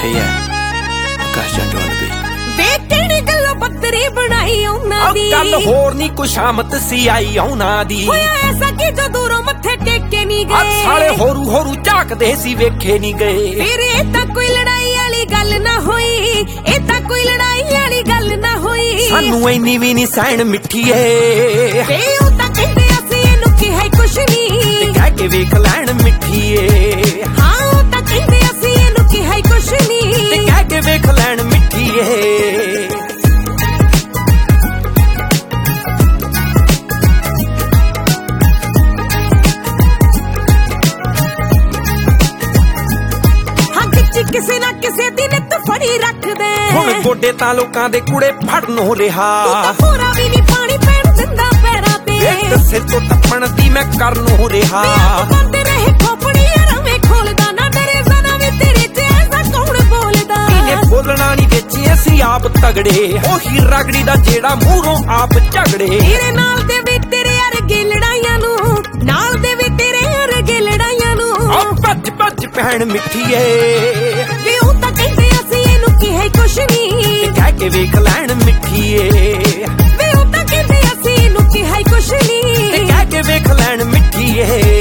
ਇਹ ਹੈ ਆਕਾਸ਼ ਜੰਡਵਾਲ ਵੀ ਵੇ ਕਿਹੜੀ ਗੱਲੋਂ ਬੱਤਰੀ ਬਣਾਈ ਉਹਨਾਂ ਦੀ ਗੱਲ ਹੋਰ ਨਹੀਂ ਕੁਸ਼ਾਮਤ ਸੀ ਆਈ ਉਹਨਾਂ ਦੀ ਹੋਇਆ ਐਸਾ ਕਿ ਜੋ ਦੂਰੋਂ ਮੱਥੇ ਟੇਕੇ ਨਹੀਂ ਗਏ ਸਾਲੇ ਹੋਰੂ ਝਾਕਦੇ ਸੀ ਵੇਖੇ ਨਹੀਂ ਗਏ ਫਿਰ ਇਹ ਤਾਂ ਕੋਈ ਲੜਾਈ ਵਾਲੀ ਗੱਲ ਨਾ ਹੋਈ ਇਹ ਤਾਂ ਕੋਈ ਲੜਾਈ ਵਾਲੀ ਗੱਲ ਨਾ ਹੋਈ ਸਾਨੂੰ ਇੰਨੀ ਵੀ ਨਹੀਂ ਸਹਿਣ ਮਿੱਠੀਏ ਵੇ ਉਹ ਤਾਂ ਕਹਿੰਦੇ ਅਸੀਂ ਇਹਨੂੰ ਕਿਹਾ ਹੀ ਕੁਛ ਨਹੀਂ ਕਹਿ ਕੇ ਵੇਖ ਲੈਣ ਮਿੱਠੀਏ ਹਾਂ ਉਹ ਤਾਂ ਕਹਿੰਦੇ ਅਸੀਂ ਇਹਨੂੰ ਕਿਹਾ ਹੀ ਕੁਛ ਨਹੀਂ ਕਹਿ ਕੇ ਵੇਖ ਲੈਣ ਮਿੱਠੀਏ ਕਿਸੇ ਨਾ ਕਿਸੇ ਦੀ ਨਿੱਤ ਫੜੀ ਰੱਖਦੇ ਹੁਣ ਗੋਡੇ ਤਾਂ ਲੋਕਾਂ ਦੇ ਕੂੜੇ ਫੜਨ ਹੋ ਰਿਹਾ ਤੂੰ ਤਾਂ ਪੂਰਾ ਵੀ ਨਹੀਂ ਪਾਣੀ ਪੈਣ ਦਿੰਦਾ ਪੈਰਾਂ ਤੇ ਇੱਕ ਸਿਰ ਤੋਂ ਟੱਪਣ ਦੀ ਮੈਂ ਕਰਨ ਹੋ ਰਿਹਾ ਬੰਦ ਰਹੇ ਖੋਪੜੀ ਰਵੇਂ ਖੋਲਦਾ ਨਾ ਡਰੇ ਜ਼ਨਾ ਵੀ ਤੇਰੇ ਤੇ ਐਸਾ ਕੌਣ ਬੋਲਦਾ ਇਹਨੇ ਬੋਲਣਾ ਨਹੀਂ ਵਿੱਚ ਅਸੀਂ ਆਪ ਤਗੜੇ ਉਹੀ ਰਗੜੀ ਦਾ ਜਿਹੜਾ ਮੂਹਰੋਂ ਆਪ ਝਗੜੇ ਤੇਰੇ ਨਾਲ ਦੇ ਵੀ ਤੇਰੇ ਅਰਗੇ ਲੜਾਈਆਂ ਨੂੰ ਨਾਲ ਦੇ ਵੀ ਤੇਰੇ ਅਰਗੇ ਲੜਾਈਆਂ ਨੂੰ ਭੱਜ ਭੱਜ ਭੈਣ ਮਿੱਠੀਏ ਵੀ ਉਹ ਤਾਂ ਕਹਿੰਦੇ ਅਸੀਂ ਇਹਨੂੰ ਕਿਹਾ ਹੀ ਕੁਛ ਨਹੀਂ ਕਹਿ ਕੇ ਵੇਖ ਲੈਣ ਮਿੱਠੀਏ ਵੀ ਉਹ ਤਾਂ ਕਹਿੰਦੇ ਅਸੀਂ ਇਹਨੂੰ ਕਿਹਾ ਹੀ ਕੁਛ ਨਹੀਂ ਕਹਿ ਕੇ ਵੇਖ ਲੈਣ ਮਿੱਠੀਏ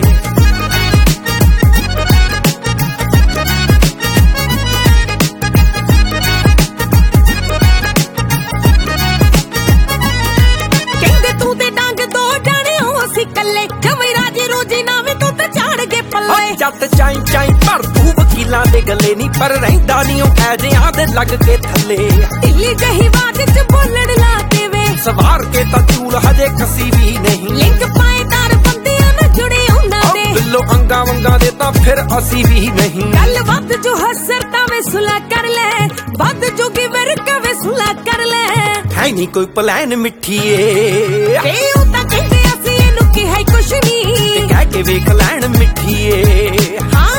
ਕਹਿੰਦੇ ਤੂੰ ਤੇ ਡੰਗ ਦੋ ਜਾਣੇ ਹੋ ਅਸੀਂ ਕੱਲੇ ਜਵੇਂ ਰਾਜੀ ਰੋਜੀ ਨਾ ਵੀ ਤੂੰ ਤੇ ਝਾੜ ਕੇ ਪੱਲੇ ਜੱਟ ਚਾਈ ਚਾਈ ਪਰ ਤੂੰ ਵਕੀਲਾਂ ਦੇ ਗੱਲੇ ਨਹੀਂ ਪਰ ਰਹਿੰਦਾ ਨਹੀਂ ਉਹ ਐਜਿਆਂ ਦੇ ਲੱਗ ਕੇ ਥੱਲੇ ਢਿੱਲੀ ਜਹੀ ਬਾਤ ਚ ਬੋਲਣ ਲਾ ਕੇ ਵੇ ਸਵਾਰ ਕੇ ਤਾਂ ਚੂਲ ਹਜੇ ਕਸੀ ਵੀ ਨਹੀਂ ਲਿੰਕ ਪਾਏਦਾਰ ਬੰਦਿਆਂ ਨਾਲ ਜੁੜੇ ਉਹਨਾਂ ਦੇ ਬਿੱਲੋ ਅੰਗਾ ਵੰਗਾ ਦੇ ਤਾਂ ਫਿਰ ਅਸੀਂ ਵੀ ਨਹੀਂ ਗੱਲ ਵੱਧ ਜੋ ਹਸਰ ਤਾਂ ਵੇ ਸੁਲਾ ਕਰ ਲੈ ਵੱਧ ਜੋ ਗਿਵਰ ਕਵੇ ਸੁਲਾ ਕਰ ਲੈ ਹੈ ਨਹੀਂ ਕੋਈ ਪਲਾਨ ਮਿੱਠੀਏ ਵੇ ਉਹ ਤਾਂ ਕਹਿੰਦੇ ਅਸੀਂ ਇਹਨੂੰ ਕਿਹਾ ਹੀ ਕੁਛ ਨਹੀਂ ਕਹਿ ਕੇ ਵੇਖ ਲੈਣ ਮਿੱਠੀਏ ਹਾਂ